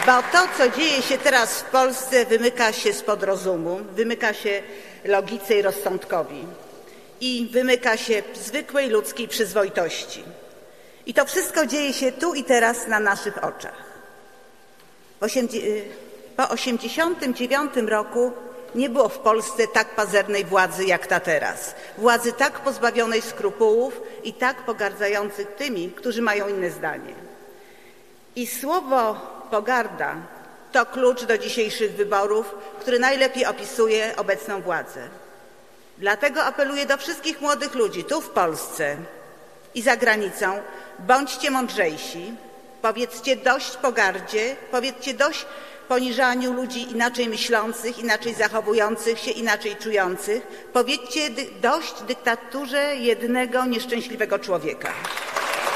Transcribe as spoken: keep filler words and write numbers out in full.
Bo to, co dzieje się teraz w Polsce, wymyka się spod rozumu, wymyka się logice i rozsądkowi i wymyka się zwykłej ludzkiej przyzwoitości. I to wszystko dzieje się tu i teraz na naszych oczach. Po osiemdziesiątym dziewiątym roku nie było w Polsce tak pazernej władzy jak ta teraz. Władzy tak pozbawionej skrupułów i tak pogardzających tymi, którzy mają inne zdanie. I słowo pogarda to klucz do dzisiejszych wyborów, który najlepiej opisuje obecną władzę. Dlatego apeluję do wszystkich młodych ludzi tu w Polsce i za granicą: bądźcie mądrzejsi, powiedzcie dość pogardzie, powiedzcie dość poniżaniu ludzi inaczej myślących, inaczej zachowujących się, inaczej czujących. Powiedzcie dość dyktaturze jednego nieszczęśliwego człowieka.